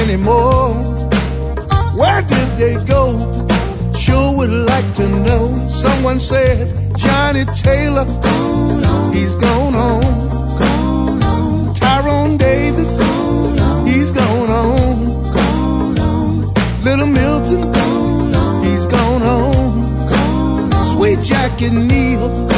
anymore. Where did they go? Sure would like to know. Someone said Johnny Taylor, he's gone home. Tyrone Davis, he's gone home. Little Milton, he's gone home. Sweet Jackie Neal,